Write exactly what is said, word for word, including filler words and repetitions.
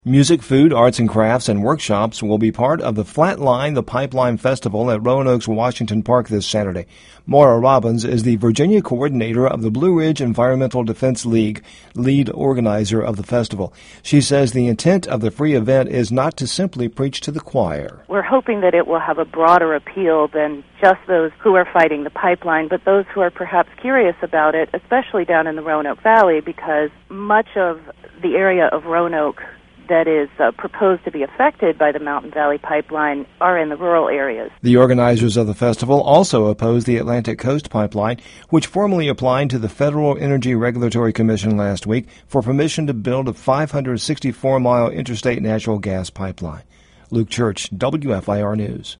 Music, food, arts and crafts, and workshops will be part of the Flatline the Pipeline Festival at Roanoke's Washington Park this Saturday. Maura Robbins is the Virginia coordinator of the Blue Ridge Environmental Defense League, lead organizer of the festival. She says the intent of the free event is not to simply preach to the choir. We're hoping that it will have a broader appeal than just those who are fighting the pipeline, but those who are perhaps curious about it, especially down in the Roanoke Valley, because much of the area of Roanoke that is uh, proposed to be affected by the Mountain Valley Pipeline are in the rural areas. The organizers of the festival also oppose the Atlantic Coast Pipeline, which formally applied to the Federal Energy Regulatory Commission last week for permission to build a five hundred sixty-four mile interstate natural gas pipeline. Luke Church, W F I R News.